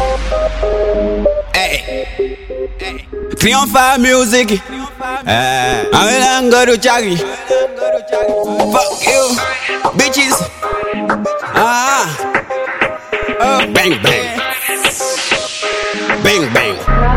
Hey, Triomfa Music. Amelango Chagi. Fuck you, bitches. Bang bang. Bang bang.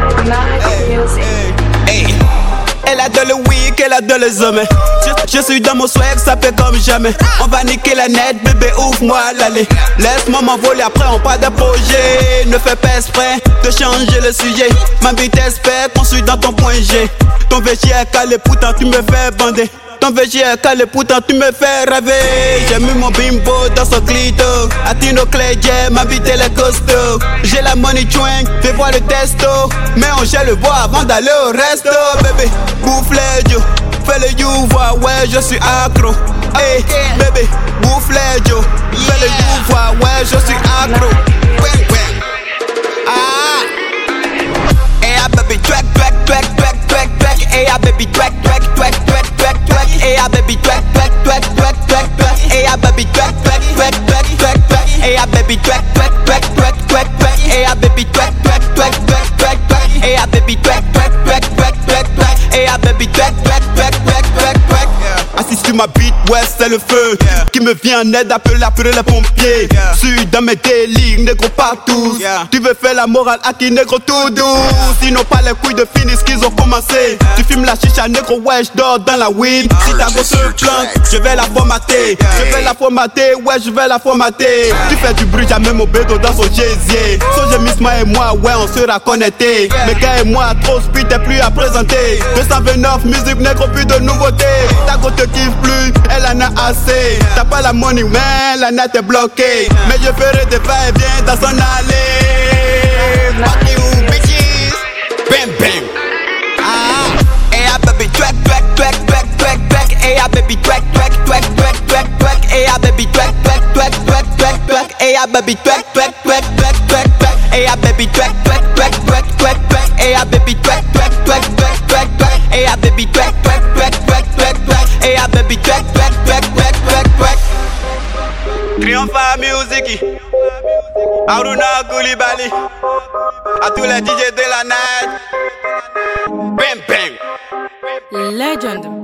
Hey. Elle a dans le week, elle a dans les hommes. Je suis dans mon swag, ça fait comme jamais. On va niquer la net, bébé, ouvre-moi l'allée. Laisse-moi m'envoler, après on part d'un projet. Ne fais pas exprès de changer le sujet. Ma vitesse fait qu'on suit dans ton point G. Ton VG est calé, pourtant tu me fais bander. Ton VG est calé, pourtant tu me fais rêver. J'ai mis mon bimbo dans son clito. Atino Clay, ma vie elle est costaud. J'ai la money twang, fais voir le testo. Mais on gèle le bois avant d'aller au resto. Bébé, bouffe les Joe, fais le you, vois, ouais je suis accro. Hey, bébé, bouffe les Joe, fais le you, vois, ouais je suis accro. Hey, baby, track, track, track, track, track, track. Hey, baby, track, track, track, track, track, track. Hey, baby, track, track, track, track, track, track. Hey, baby, track, track, track, track, track, track. Hey, baby, track, track, track, track, track, track. Hey, baby, track, track, track, track, track, track. Hey, baby, track, track, track, track, track, track. Hey, baby, track, track, track, track, track, track. Assis sur ma beat, ouais c'est le feu qui me vient en aide, appeler les pompiers. Suis dans mes délires, négro partout. Tu veux faire la morale à qui négro tout doux. Sinon pas les couilles de finis qu'ils ont commencé. Tu fumes la chicha négro, ouais j'dors dans la weed. Si ta go se plante, je vais la formater. Je vais la formater, ouais je vais la formater. Tu fais du bruit, jamais mon bédo dans son gésier. So j'ai Misma et moi, ouais on sera connectés. Mais gars et moi, trop speed, t'es plus à présenter. 229 musique négro, plus de nouveautés. Ta go te kiffe plus, elle en a assez. T'as pas la money, mais la net est bloquée. Mais je ferai des va-et-vient dans son allée. Fuck you, bitches. Bam bam. Hey, baby, track, track, track, track, track, track. Hey, baby, track, track, track, track, track, track. Hey, baby, track, track, track, track, track, track. Hey, baby, track, track, track, track, track, track. Hey, baby, track, track, track, track, track, track. Hey, baby, track, track, track, track, track, track. Hey, baby, track, track, track, track, track, track. Hey, baby, track, track, track, track, track, track. Triomfa Music. Aruna Koulibaly. À tous les DJ de la night. Bam bam. Legend.